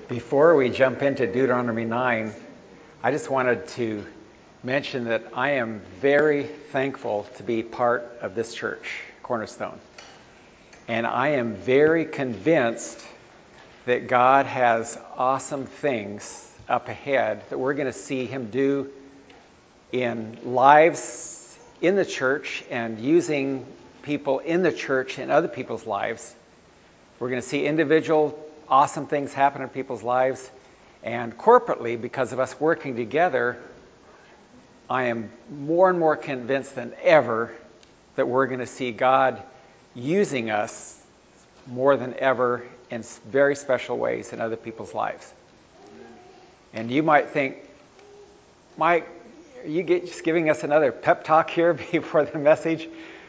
Before we jump into Deuteronomy 9, I just wanted to mention that I am very thankful to be part of this church, Cornerstone. And I am very convinced that God has awesome things up ahead that we're going to see Him do in lives in the church and using people in the church in other people's lives. We're going to see individual awesome things happen in people's lives. And corporately, because of us working together, I am more and more convinced than ever that we're going to see God using us more than ever in very special ways in other people's lives. And you might think, Mike, are you just giving us another pep talk here before the message?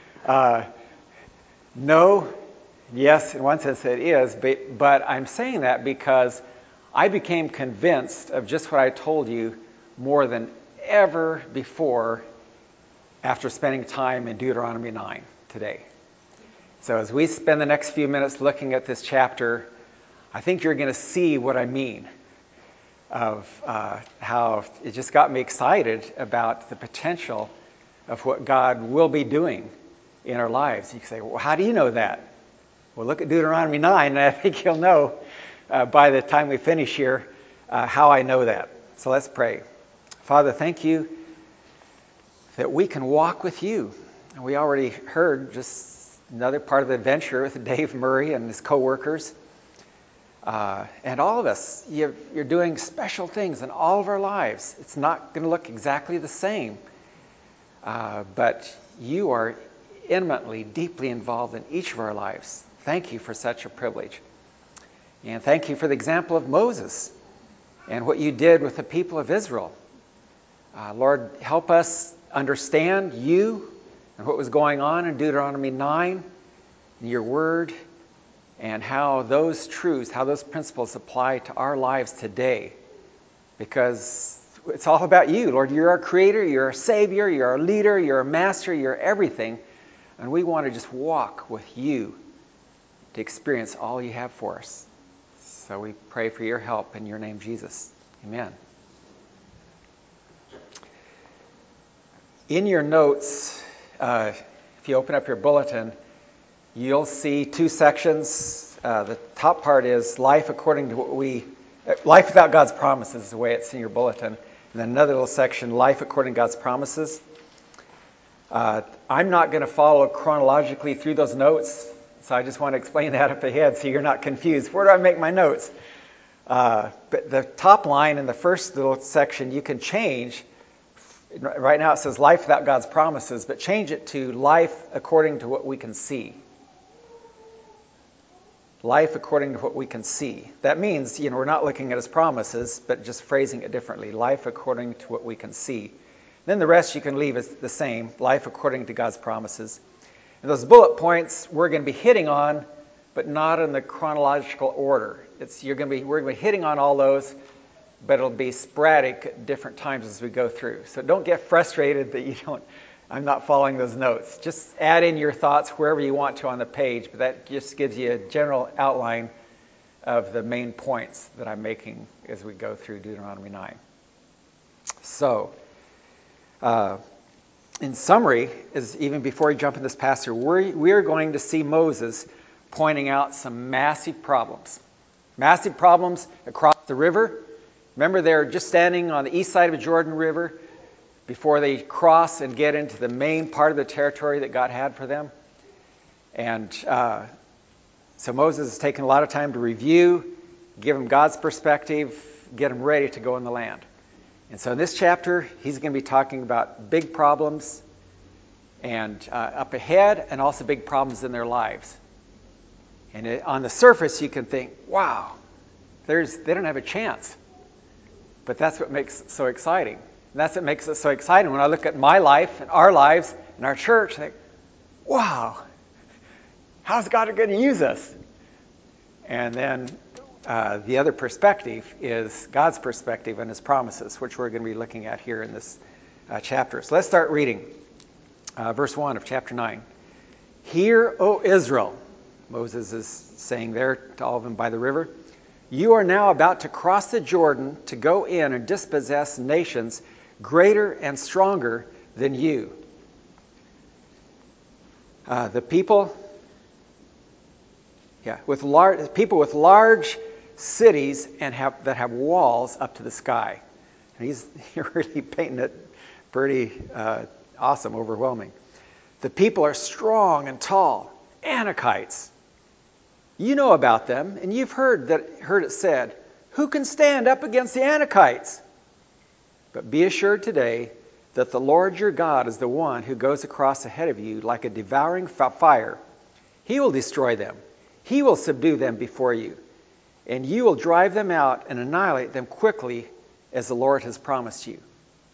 No. Yes, in one sense it is, but I'm saying that because I became convinced of just what I told you more than ever before after spending time in Deuteronomy 9 today. So as we spend the next few minutes looking at this chapter, I think you're going to see what I mean of how it just got me excited about the potential of what God will be doing in our lives. You can say, well, how do you know that? Well, look at Deuteronomy 9, and I think you'll know by the time we finish here how I know that. So let's pray. Father, thank you that we can walk with you. And we already heard just another part of the adventure with Dave Murray and his co-workers. And all of us, you're doing special things in all of our lives. It's not going to look exactly the same. But you are intimately, deeply involved in each of our lives. Thank you for such a privilege. And thank you for the example of Moses and what you did with the people of Israel. Lord, help us understand you and what was going on in Deuteronomy 9, your word, and how those truths, how those principles apply to our lives today. Because it's all about you, Lord. You're our creator, you're our savior, you're our leader, you're our master, you're everything. And we want to just walk with you to experience all you have for us. So we pray for your help in your name, Jesus. Amen. In your notes, if you open up your bulletin, you'll see two sections. The top part is life without God's promises is the way it's in your bulletin. And then another little section, life according to God's promises. I'm not going to follow chronologically through those notes, so I just want to explain that up ahead so you're not confused. Where do I make my notes? But the top line in the first little section you can change. Right now it says life without God's promises, but change it to life according to what we can see. Life according to what we can see. That means, we're not looking at His promises, but just phrasing it differently. Life according to what we can see. Then the rest you can leave as the same. Life according to God's promises. And those bullet points we're going to be hitting on, but not in the chronological order. We're going to be hitting on all those, but it'll be sporadic at different times as we go through. So don't get frustrated that I'm not following those notes. Just add in your thoughts wherever you want to on the page, but that just gives you a general outline of the main points that I'm making as we go through Deuteronomy 9. So, in summary, even before we jump in this passage, we are going to see Moses pointing out some massive problems. Massive problems across the river. Remember, they're just standing on the east side of the Jordan River before they cross and get into the main part of the territory that God had for them. And so Moses has taken a lot of time to review, give them God's perspective, get them ready to go in the land. And so in this chapter, he's going to be talking about big problems and up ahead, and also big problems in their lives. And on the surface, you can think, wow, they don't have a chance. But that's what makes it so exciting. And that's what makes it so exciting. When I look at my life and our lives and our church, I think, wow, how's God going to use us? And then the other perspective is God's perspective and His promises, which we're going to be looking at here in this chapter. So let's start reading. Verse 1 of chapter 9. Hear, O Israel, Moses is saying there to all of them by the river. You are now about to cross the Jordan to go in and dispossess nations greater and stronger than you. The people with large cities and that have walls up to the sky. And he's really painting it pretty awesome, overwhelming. The people are strong and tall, Anakites. You know about them, and you've heard it said, "Who can stand up against the Anakites?" But be assured today that the Lord your God is the one who goes across ahead of you like a devouring fire. He will destroy them. He will subdue them before you, and you will drive them out and annihilate them quickly as the Lord has promised you.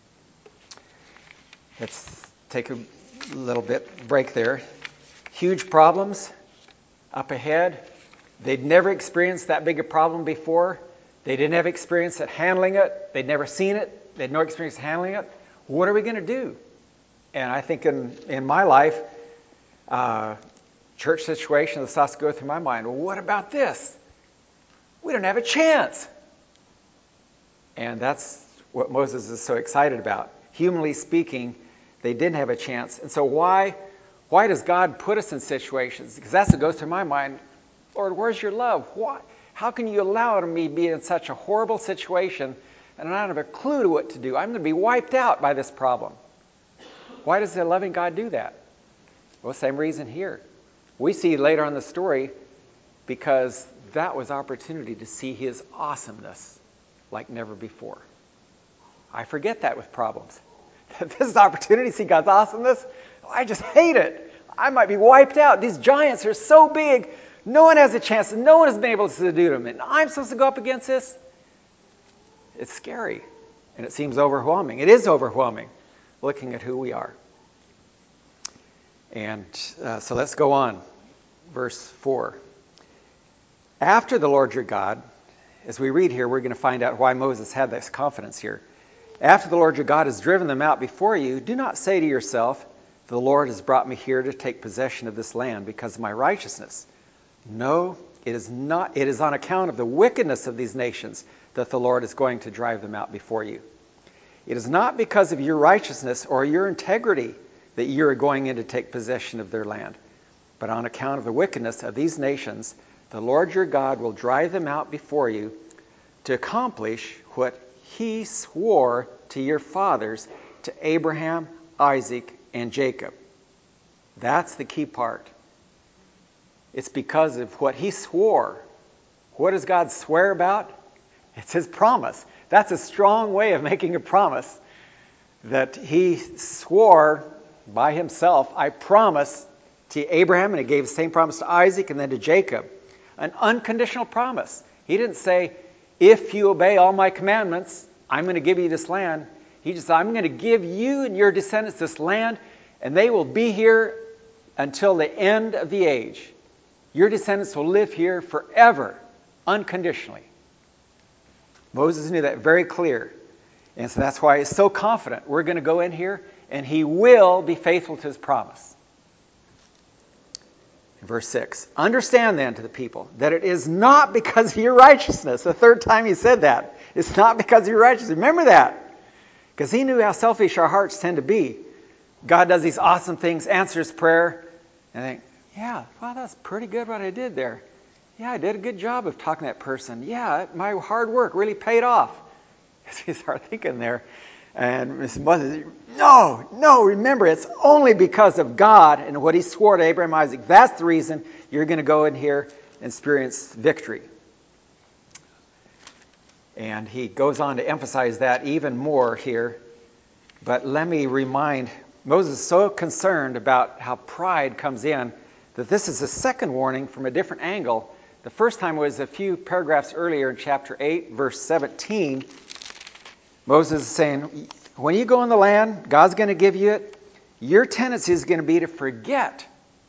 Let's take a little bit break there. Huge problems up ahead. They'd never experienced that big a problem before. They didn't have experience at handling it. They'd never seen it. They had no experience handling it. What are we going to do? And I think in my life, church situation, the thoughts go through my mind. Well, what about this? We don't have a chance. And that's what Moses is so excited about. Humanly speaking, they didn't have a chance. And so why does God put us in situations? Because that's what goes through my mind. Lord, where's your love? Why? How can you allow me to be in such a horrible situation and I don't have a clue to what to do? I'm going to be wiped out by this problem. Why does the loving God do that? Well, same reason here. We see later on the story because that was opportunity to see his awesomeness like never before. I forget that with problems. This is opportunity to see God's awesomeness. I just hate it. I might be wiped out. These giants are so big. No one has a chance. No one has been able to subdue them. And I'm supposed to go up against this? It's scary. And it seems overwhelming. It is overwhelming looking at who we are. And so let's go on. Verse 4. After the Lord your God, as we read here, we're going to find out why Moses had this confidence here. After the Lord your God has driven them out before you, do not say to yourself, the Lord has brought me here to take possession of this land because of my righteousness. No, it is not. It is on account of the wickedness of these nations that the Lord is going to drive them out before you. It is not because of your righteousness or your integrity that you are going in to take possession of their land, but on account of the wickedness of these nations, the Lord your God will drive them out before you to accomplish what he swore to your fathers, to Abraham, Isaac, and Jacob. That's the key part. It's because of what he swore. What does God swear about? It's his promise. That's a strong way of making a promise. That he swore by himself, I promise to Abraham, and he gave the same promise to Isaac and then to Jacob. An unconditional promise. He didn't say, if you obey all my commandments, I'm going to give you this land. He just said, I'm going to give you and your descendants this land, and they will be here until the end of the age. Your descendants will live here forever, unconditionally. Moses knew that very clear. And so that's why he's so confident. We're going to go in here, and he will be faithful to his promise. Verse 6, understand then to the people that it is not because of your righteousness. The third time he said that. It's not because of your righteousness. Remember that. Because he knew how selfish our hearts tend to be. God does these awesome things, answers prayer, and I think, yeah, well, that's pretty good what I did there. Yeah, I did a good job of talking to that person. Yeah, my hard work really paid off. You start thinking there. And Mrs. Moses, no, remember, it's only because of God and what he swore to Abraham and Isaac. That's the reason you're going to go in here and experience victory. And he goes on to emphasize that even more here. But let me remind, Moses is so concerned about how pride comes in that this is a second warning from a different angle. The first time was a few paragraphs earlier in chapter 8, verse 17. Moses is saying, when you go in the land, God's going to give you it. Your tendency is going to be to forget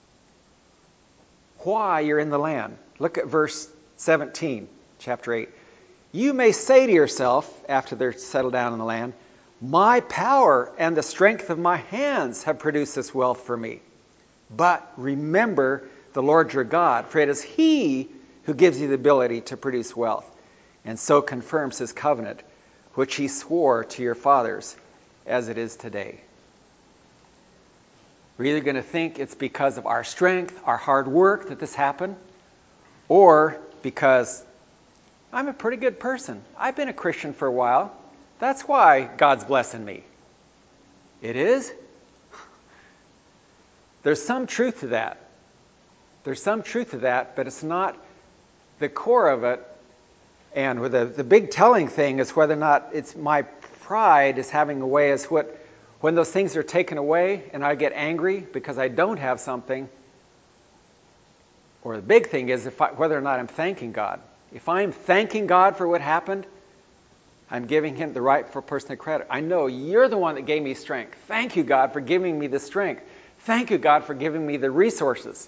why you're in the land. Look at verse 17, chapter 8. You may say to yourself, after they're settled down in the land, my power and the strength of my hands have produced this wealth for me. But remember the Lord your God, for it is he who gives you the ability to produce wealth. and so confirms his covenant, which he swore to your fathers, as it is today. We're either going to think it's because of our strength, our hard work that this happened, or because I'm a pretty good person. I've been a Christian for a while. That's why God's blessing me. It is? There's some truth to that. There's some truth to that, but it's not the core of it. And with the big telling thing is whether or not it's my pride is having a way as when those things are taken away and I get angry because I don't have something. Or the big thing is whether or not I'm thanking God. If I'm thanking God for what happened, I'm giving him the rightful personal credit. I know you're the one that gave me strength. Thank you, God, for giving me the strength. Thank you, God, for giving me the resources.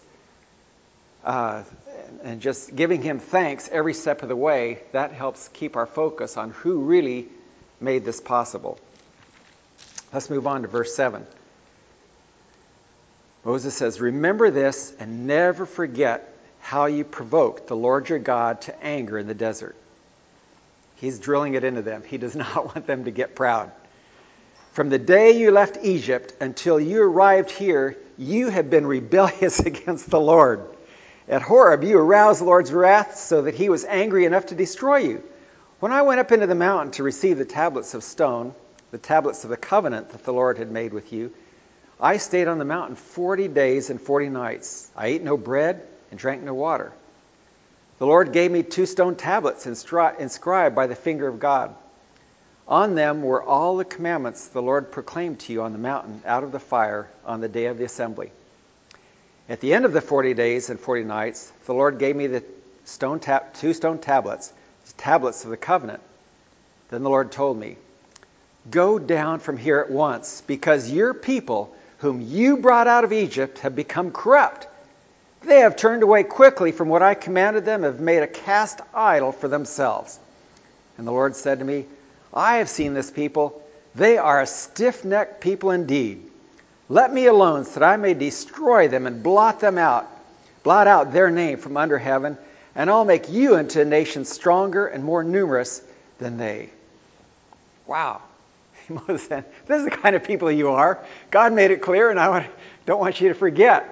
And just giving him thanks every step of the way, that helps keep our focus on who really made this possible. Let's move on to verse 7. Moses says, "Remember this and never forget how you provoked the Lord your God to anger in the desert." He's drilling it into them. He does not want them to get proud. "From the day you left Egypt until you arrived here, you have been rebellious against the Lord. At Horeb, you aroused the Lord's wrath so that he was angry enough to destroy you. When I went up into the mountain to receive the tablets of stone, the tablets of the covenant that the Lord had made with you, I stayed on the mountain 40 days and 40 nights. I ate no bread and drank no water. The Lord gave me 2 stone tablets inscribed by the finger of God. On them were all the commandments the Lord proclaimed to you on the mountain out of the fire on the day of the assembly. At the end of the 40 days and 40 nights, the Lord gave me the 2 stone tablets, the tablets of the covenant. Then the Lord told me, 'Go down from here at once, because your people, whom you brought out of Egypt, have become corrupt. They have turned away quickly from what I commanded them, have made a cast idol for themselves.' And the Lord said to me, 'I have seen this people. They are a stiff-necked people indeed. Let me alone so that I may destroy them and blot out their name from under heaven, and I'll make you into a nation stronger and more numerous than they.'" Wow. Moses said, this is the kind of people you are. God made it clear, and I don't want you to forget.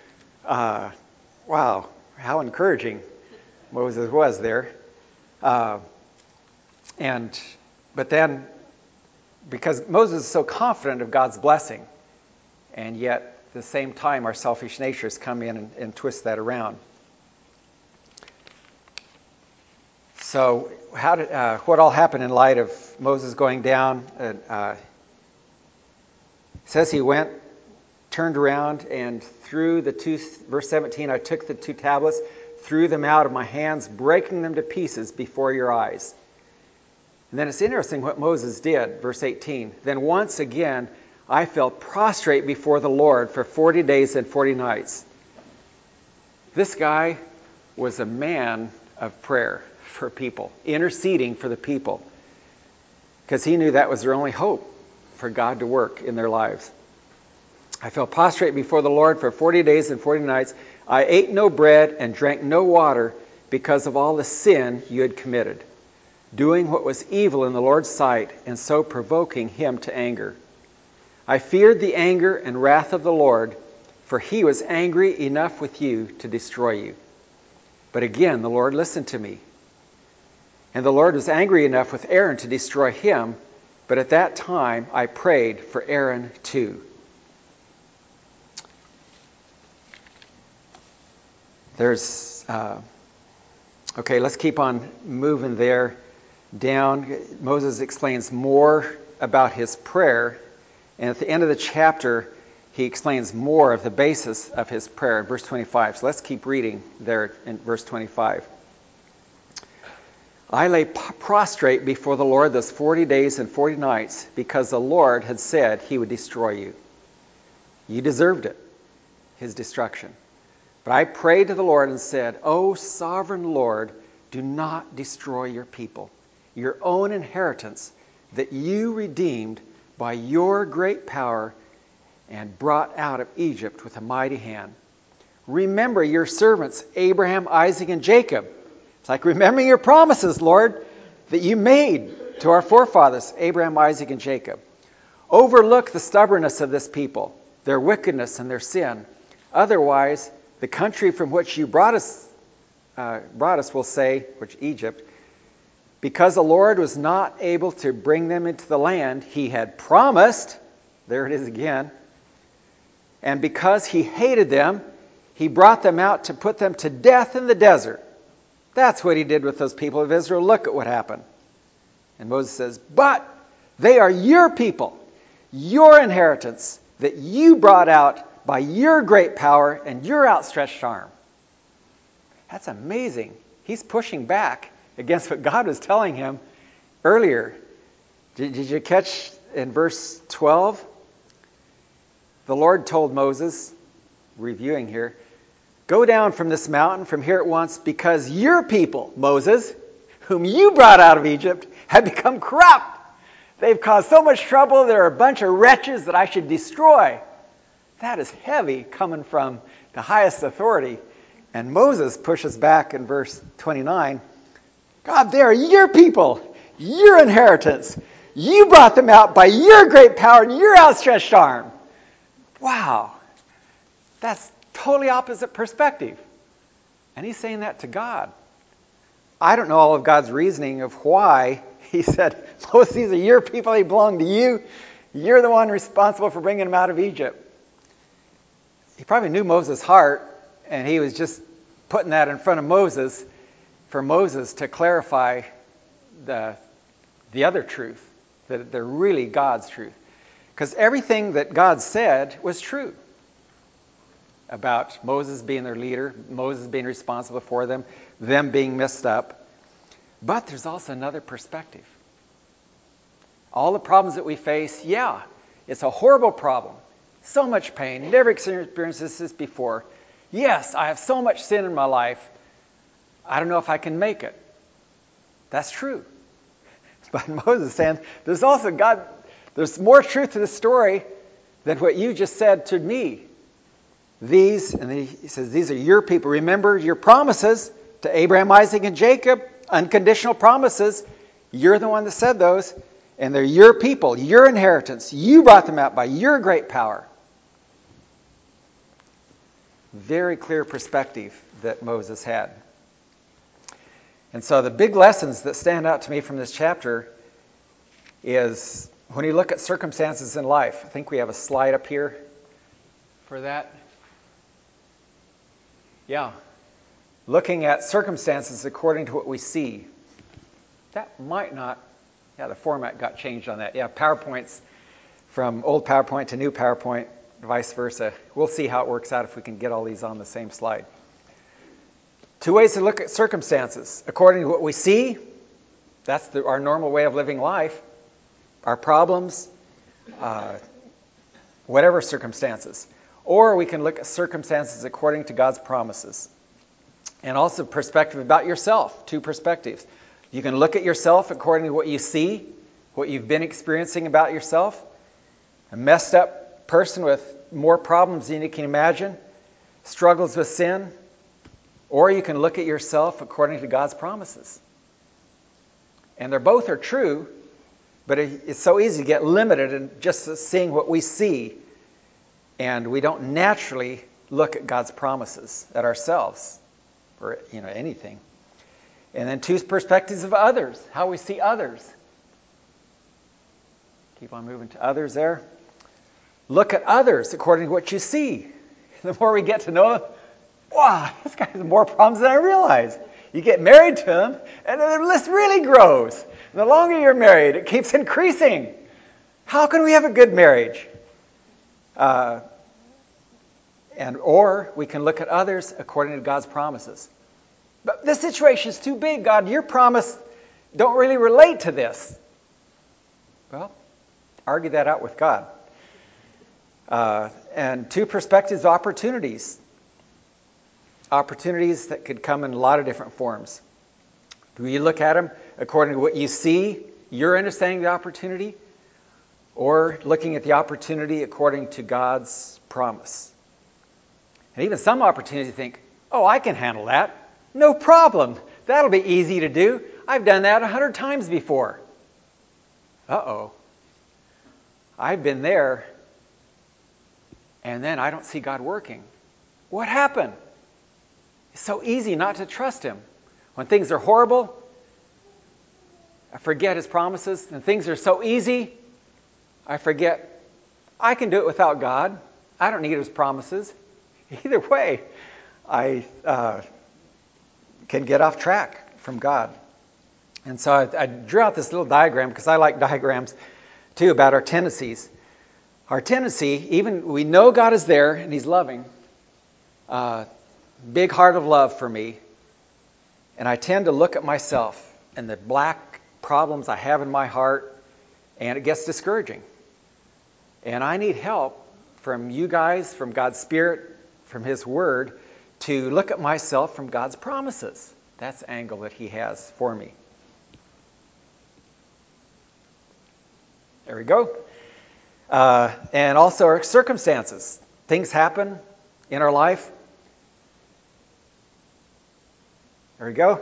Wow, how encouraging Moses was there. But then, because Moses is so confident of God's blessing, and yet at the same time our selfish natures come in and twist that around. So what all happened in light of Moses going down? It says he went, turned around, and threw verse 17, "I took the 2 tablets, threw them out of my hands, breaking them to pieces before your eyes." And then it's interesting what Moses did, verse 18. "Then once again I fell prostrate before the Lord for 40 days and 40 nights. This guy was a man of prayer for people, interceding for the people, because he knew that was their only hope for God to work in their lives. "I fell prostrate before the Lord for 40 days and 40 nights. I ate no bread and drank no water because of all the sin you had committed, doing what was evil in the Lord's sight and so provoking him to anger. I feared the anger and wrath of the Lord, for he was angry enough with you to destroy you. But again, the Lord listened to me. And the Lord was angry enough with Aaron to destroy him, but at that time I prayed for Aaron too." Okay, let's keep on moving there down. Moses explains more about his prayer, and at the end of the chapter, he explains more of the basis of his prayer in verse 25. So let's keep reading there in verse 25. "I lay prostrate before the Lord those 40 days and 40 nights because the Lord had said he would destroy you. You deserved it, his destruction. But I prayed to the Lord and said, 'O sovereign Lord, do not destroy your people, your own inheritance that you redeemed by your great power and brought out of Egypt with a mighty hand. Remember your servants, Abraham, Isaac, and Jacob.'" It's like, remembering your promises, Lord. that you made to our forefathers, Abraham, Isaac, and Jacob. Overlook the stubbornness of this people, their wickedness and their sin. Otherwise, the country from which you brought us will say, which Egypt, because the Lord was not able to bring them into the land he had promised, there it is again, and because he hated them, he brought them out to put them to death in the desert. That's what he did with those people of Israel. Look at what happened. And Moses says, but they are your people, your inheritance, that you brought out by your great power and your outstretched arm. That's amazing. He's pushing back against what God was telling him earlier. Did you catch in verse 12? The Lord told Moses, reviewing here, go down from this mountain, from here at once, because your people, Moses, whom you brought out of Egypt, have become corrupt. They've caused so much trouble. They're a bunch of wretches that I should destroy. That is heavy coming from the highest authority. And Moses pushes back in verse 29. God, they are your people, your inheritance. You brought them out by your great power and your outstretched arm. Wow. That's totally opposite perspective. And he's saying that to God. I don't know all of God's reasoning of why he said, Moses, these are your people, they belong to you. You're the one responsible for bringing them out of Egypt. He probably knew Moses' heart, and he was just putting that in front of Moses for Moses to clarify the other truth, that they're really God's truth. Because everything that God said was true about Moses being their leader, Moses being responsible for them being messed up. But there's also another perspective. All the problems that we face, yeah, it's a horrible problem. So much pain. Never experienced this before. Yes, I have so much sin in my life. I don't know if I can make it. That's true. But Moses is saying, there's also God, there's more truth to the story than what you just said to me. These, and he says, these are your people. Remember your promises to Abraham, Isaac, and Jacob. Unconditional promises. You're the one that said those. And they're your people, your inheritance. You brought them out by your great power. Very clear perspective that Moses had. And so the big lessons that stand out to me from this chapter is when you look at circumstances in life. I think we have a slide up here for that. Yeah. Looking at circumstances according to what we see. That might not, the format got changed on that. Yeah, PowerPoints from old PowerPoint to new PowerPoint, vice versa. We'll see how it works out if we can get all these on the same slide. Two ways to look at circumstances. According to what we see, that's our normal way of living life, our problems, whatever circumstances. Or we can look at circumstances according to God's promises. And also perspective about yourself, two perspectives. You can look at yourself according to what you see, what you've been experiencing about yourself. A messed up person with more problems than you can imagine, struggles with sin. Or you can look at yourself according to God's promises. And they both are true, but it's so easy to get limited in just seeing what we see. And we don't naturally look at God's promises at ourselves or anything. And then two perspectives of others, how we see others. Keep on moving to others there. Look at others according to what you see. The more we get to know them, wow, this guy has more problems than I realized. You get married to him, and the list really grows. And the longer you're married, it keeps increasing. How can we have a good marriage? Or we can look at others according to God's promises. But this situation is too big, God. Your promise don't really relate to this. Well, argue that out with God. And two perspectives, opportunities. Opportunities that could come in a lot of different forms. Do you look at them according to what you see, your understanding of the opportunity, or looking at the opportunity according to God's promise? And even some opportunities you think, oh, I can handle that. No problem. That'll be easy to do. I've done that 100 times before. Uh-oh. I've been there, and then I don't see God working. What happened? It's so easy not to trust him. When things are horrible, I forget his promises. And things are so easy, I forget I can do it without God. I don't need his promises. Either way, I can get off track from God. And so I drew out this little diagram because I like diagrams too about our tendencies. Our tendency, even we know God is there and he's loving, big heart of love for me, and I tend to look at myself and the black problems I have in my heart, and it gets discouraging. And I need help from you guys, from God's Spirit, from his word, to look at myself from God's promises. That's the angle that he has for me. There we go. And also our circumstances. Things happen in our life. There we go.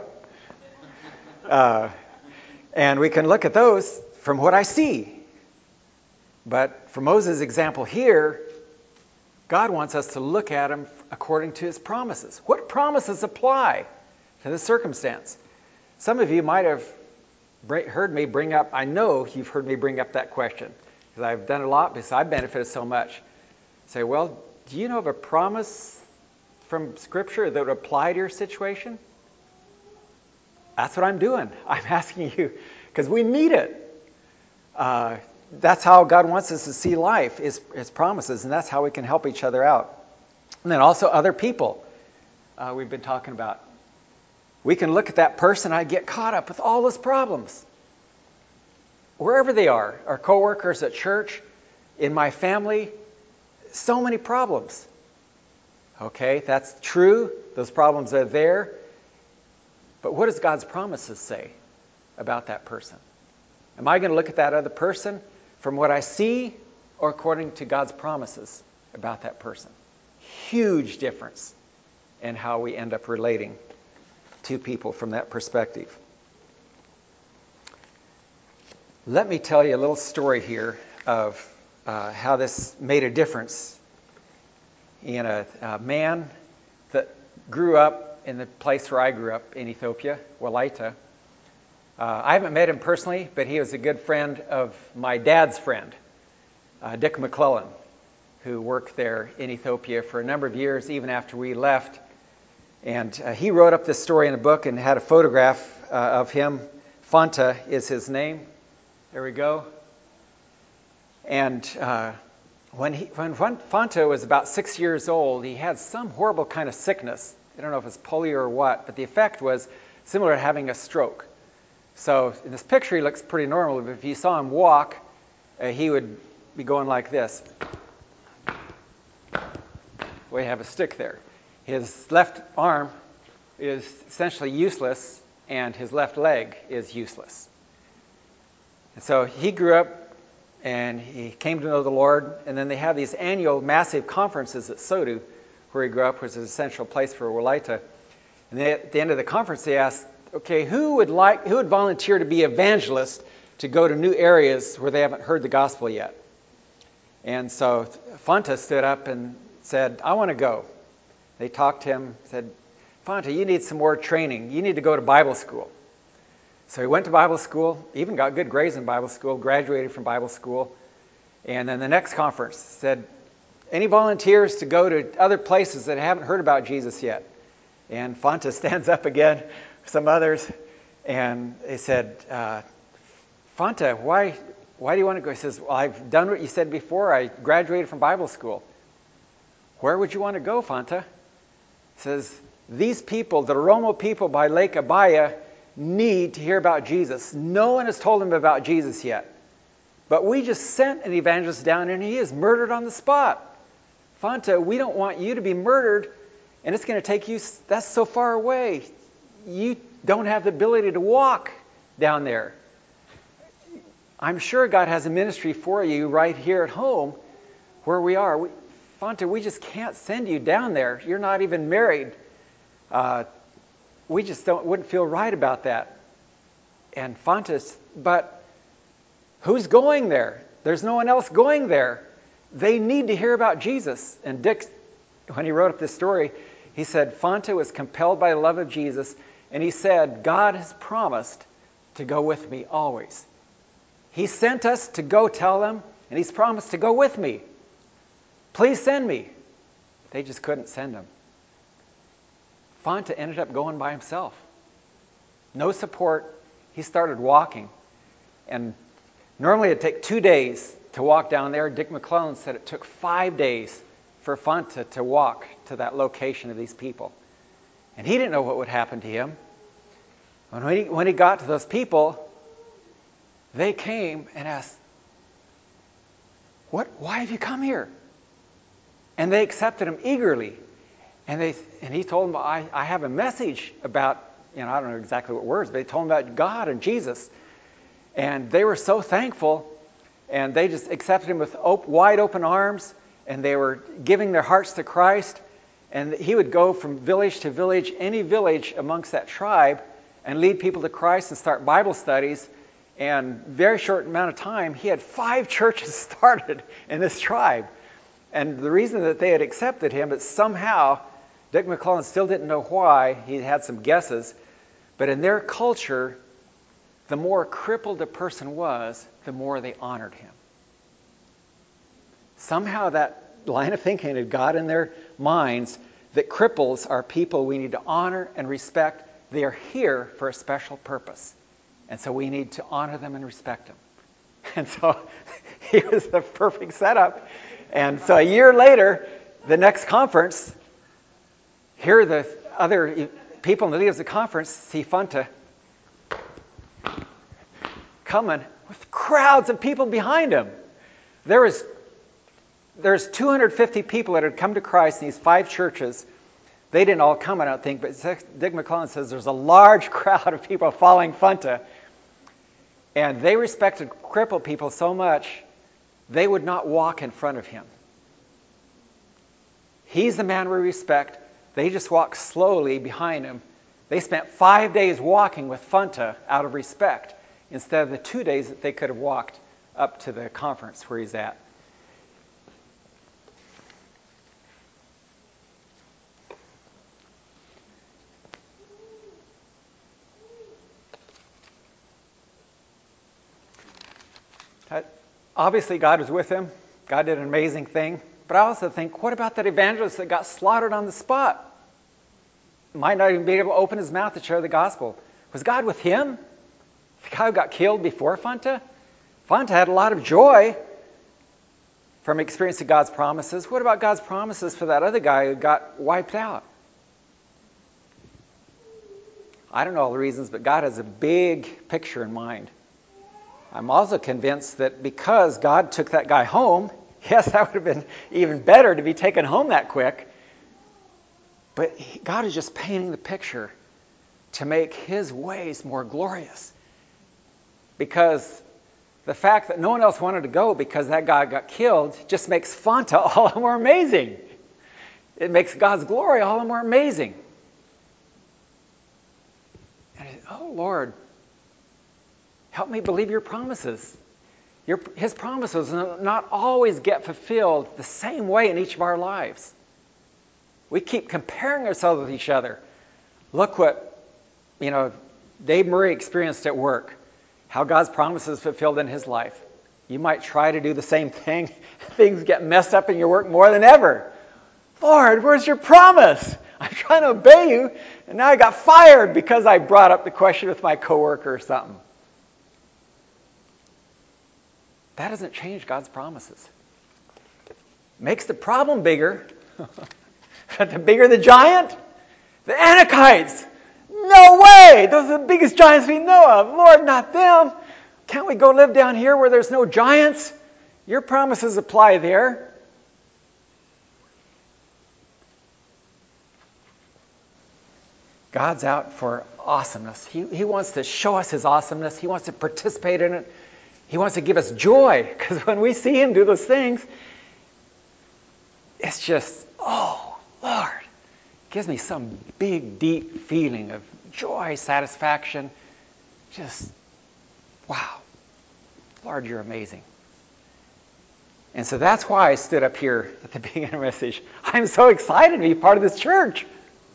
And we can look at those from what I see. But for Moses' example here, God wants us to look at them according to his promises. What promises apply to this circumstance? Some of you might have heard me bring up, I know you've heard me bring up that question, because I've done a lot because I've benefited so much. Say, well, do you know of a promise from Scripture that would apply to your situation? That's what I'm doing. I'm asking you, because we need it. That's how God wants us to see life, is his promises, and that's how we can help each other out. And then also other people we've been talking about. We can look at that person, I get caught up with all those problems. Wherever they are, our coworkers at church, in my family, so many problems. Okay, that's true. Those problems are there. But what does God's promises say about that person? Am I going to look at that other person from what I see or according to God's promises about that person? Huge difference in how we end up relating to people from that perspective. Let me tell you a little story here of how this made a difference in a man that grew up in the place where I grew up in Ethiopia, Walaita. I haven't met him personally, but he was a good friend of my dad's friend, Dick McClellan, who worked there in Ethiopia for a number of years, even after we left. And he wrote up this story in a book and had a photograph of him. Fanta is his name. There we go. And when Fanta was about 6 years old, he had some horrible kind of sickness. I don't know if it's polio or what, but the effect was similar to having a stroke. So in this picture, he looks pretty normal, but if you saw him walk, he would be going like this. We have a stick there. His left arm is essentially useless, and his left leg is useless. And so he grew up, and he came to know the Lord, and then they have these annual massive conferences at Sodu, where he grew up, which is a central place for Walaita. And then at the end of the conference, they asked, okay, who would volunteer to be evangelist to go to new areas where they haven't heard the gospel yet? And so Fanta stood up and said, I want to go. They talked to him, said, Fanta, you need some more training. You need to go to Bible school. So he went to Bible school, even got good grades in Bible school, graduated from Bible school. And then the next conference said, any volunteers to go to other places that haven't heard about Jesus yet? And Fanta stands up again, some others, and they said, Fanta, why do you want to go? He says, well, I've done what you said before. I graduated from Bible school. Where would you want to go, Fanta? He says, these people, the Oromo people by Lake Abaya, need to hear about Jesus. No one has told them about Jesus yet. But we just sent an evangelist down and he is murdered on the spot. Fanta, we don't want you to be murdered, and it's going to take you, that's so far away. You don't have the ability to walk down there. I'm sure God has a ministry for you right here at home where we are. Fanta, we just can't send you down there. You're not even married. We just wouldn't feel right about that. And Fanta's, but who's going there? There's no one else going there. They need to hear about Jesus. And Dick, when he wrote up this story, he said, Fanta was compelled by the love of Jesus, and he said, God has promised to go with me always. He sent us to go tell them, and he's promised to go with me. Please send me. They just couldn't send him. Fanta ended up going by himself. No support. He started walking. And normally it'd take 2 days to walk down there. Dick McClellan said it took 5 days for Fanta to walk to that location of these people. And he didn't know what would happen to him. When he got to those people, they came and asked, why have you come here? And they accepted him eagerly. And he told them, I have a message about, I don't know exactly what words, but he told them about God and Jesus. And they were so thankful, and they just accepted him with wide open arms, and they were giving their hearts to Christ. And he would go from village to village, any village amongst that tribe, and lead people to Christ and start Bible studies. And very short amount of time, he had 5 churches started in this tribe. And the reason that they had accepted him is somehow, Dick McClellan still didn't know why. He had some guesses. But in their culture, the more crippled a person was, the more they honored him. Somehow that line of thinking had got in their minds that cripples are people we need to honor and respect. They are here for a special purpose. And so we need to honor them and respect them. And so he was the perfect setup. And so a year later, the next conference, here the other people in the leaders of the conference see Fanta coming with crowds of people behind him. There's 250 people that had come to Christ in these 5 churches. They didn't all come, I don't think, but Dick McClellan says there's a large crowd of people following Fanta. And they respected crippled people so much, they would not walk in front of him. He's the man we respect. They just walk slowly behind him. They spent 5 days walking with Fanta out of respect instead of the 2 days that they could have walked up to the conference where he's at. Obviously, God was with him. God did an amazing thing. But I also think, what about that evangelist that got slaughtered on the spot? Might not even be able to open his mouth to share the gospel. Was God with him? The guy who got killed before Fanta? Fanta had a lot of joy from experiencing God's promises. What about God's promises for that other guy who got wiped out? I don't know all the reasons, but God has a big picture in mind. I'm also convinced that because God took that guy home, yes, that would have been even better to be taken home that quick. But God is just painting the picture to make his ways more glorious. Because the fact that no one else wanted to go because that guy got killed just makes Fanta all the more amazing. It makes God's glory all the more amazing. And oh, Lord, help me believe your promises. His promises not always get fulfilled the same way in each of our lives. We keep comparing ourselves with each other. Look what, Dave Murray experienced at work, how God's promises fulfilled in his life. You might try to do the same thing. Things get messed up in your work more than ever. Lord, where's your promise? I'm trying to obey you, and now I got fired because I brought up the question with my coworker or something. That doesn't change God's promises. Makes the problem bigger. But the bigger the giant, the Anakites. No way! Those are the biggest giants we know of. Lord, not them. Can't we go live down here where there's no giants? Your promises apply there. God's out for awesomeness. He wants to show us his awesomeness. He wants to participate in it. He wants to give us joy. Because when we see him do those things, it's just, oh, Lord. It gives me some big, deep feeling of joy, satisfaction. Just, Wow. Lord, you're amazing. And so that's why I stood up here at the beginning of the message. I'm so excited to be part of this church.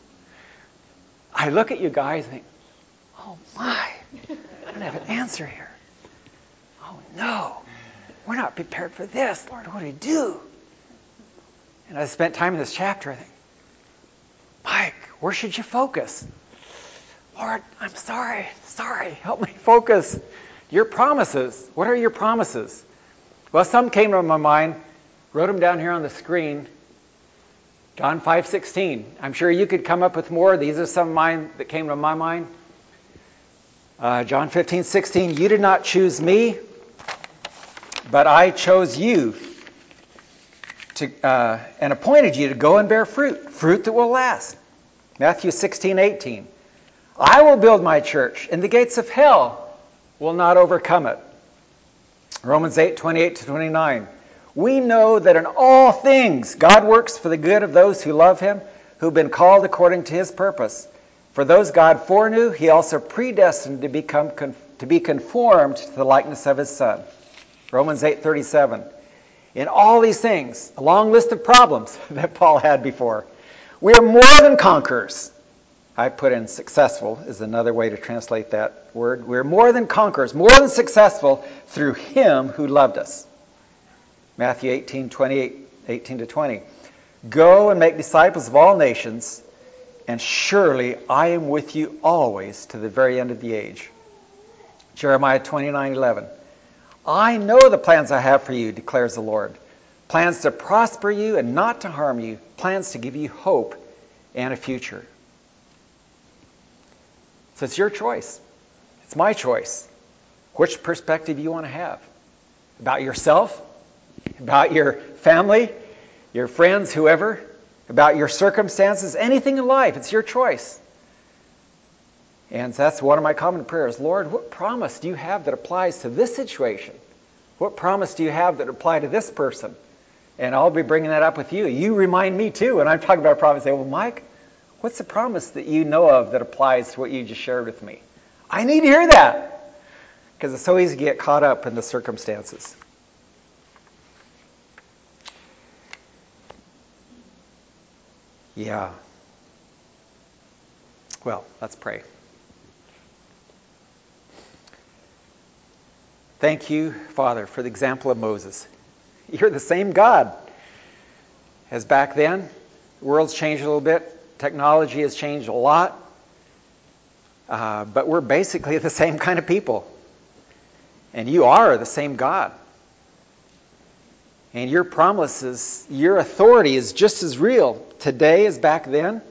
I look at you guys and think, oh my, I don't have an answer here. Oh no, we're not prepared for this. Lord, what do we do? And I spent time in this chapter. I think, Mike, where should you focus? Lord, I'm sorry. Help me focus. Your promises. What are your promises? Well, some came to my mind. Wrote them down here on the screen. John 5:16. I'm sure you could come up with more. These are some of mine that came to my mind. John 15:16. You did not choose me, but I chose you and appointed you to go and bear fruit that will last. Matthew 16:18. I will build my church, and the gates of hell will not overcome it. Romans 8:28-29. We know that in all things God works for the good of those who love him, who've been called according to his purpose. For those God foreknew, he also predestined to be conformed to the likeness of his Son. Romans 8:37. In all these things, a long list of problems that Paul had before, we are more than conquerors. I put in successful is another way to translate that word. We're more than conquerors, more than successful through him who loved us. Matthew 18:20. Go and make disciples of all nations, and surely I am with you always to the very end of the age. Jeremiah 29:11. I know the plans I have for you, declares the Lord. Plans to prosper you and not to harm you. Plans to give you hope and a future. So it's your choice. It's my choice. Which perspective you want to have. About yourself, about your family, your friends, whoever, about your circumstances, anything in life. It's your choice. And that's one of my common prayers. Lord, what promise do you have that applies to this situation? What promise do you have that applies to this person? And I'll be bringing that up with you. You remind me too. When I'm talking about a promise, I say, well, Mike, what's the promise that you know of that applies to what you just shared with me? I need to hear that. Because it's so easy to get caught up in the circumstances. Yeah. Well, let's pray. Thank you, Father, for the example of Moses. You're the same God as back then. The world's changed a little bit. Technology has changed a lot. But we're basically the same kind of people. And you are the same God. And your promises, your authority is just as real today as back then.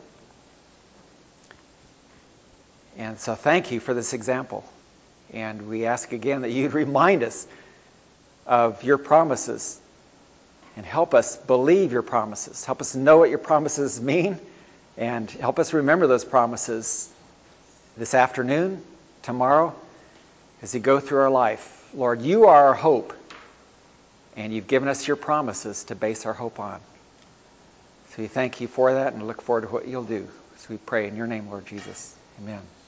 And so thank you for this example. And we ask again that you'd remind us of your promises and help us believe your promises. Help us know what your promises mean and help us remember those promises this afternoon, tomorrow, as we go through our life. Lord, you are our hope, and you've given us your promises to base our hope on. So we thank you for that and look forward to what you'll do. So we pray in your name, Lord Jesus. Amen.